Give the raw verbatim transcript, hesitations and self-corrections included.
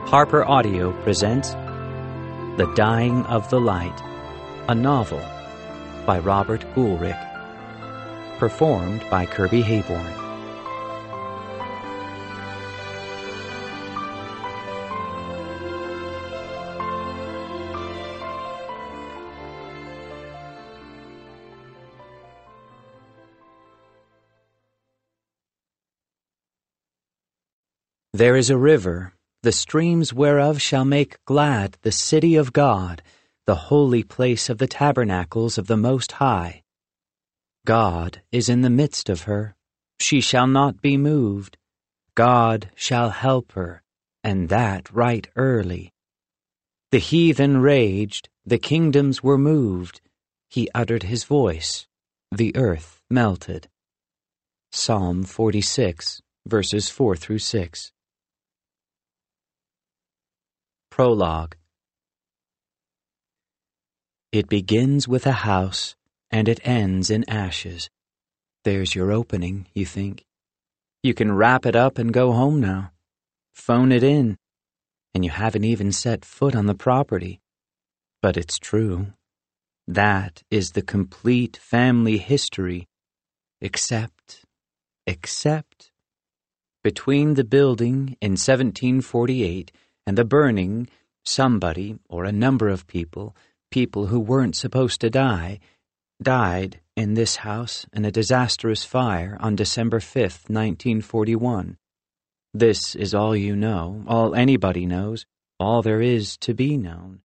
Harper Audio presents The Dying of the Light, a novel by Robert Goulrick, performed by Kirby Hayborn. There is a river, the streams whereof shall make glad the city of God, the holy place of the tabernacles of the Most High. God is in the midst of her, she shall not be moved. God shall help her, and that right early. The heathen raged, the kingdoms were moved. He uttered his voice, the earth melted. Psalm forty-six, verses four through six. Prologue. It begins with a house, and it ends in ashes. There's your opening, you think. You can wrap it up and go home now. Phone it in, and you haven't even set foot on the property. But it's true. That is the complete family history, except, except, between the building in seventeen forty-eight and the burning, somebody, or a number of people, people who weren't supposed to die, died in this house in a disastrous fire on December fifth, nineteen forty-one. This is all you know, all anybody knows, all there is to be known.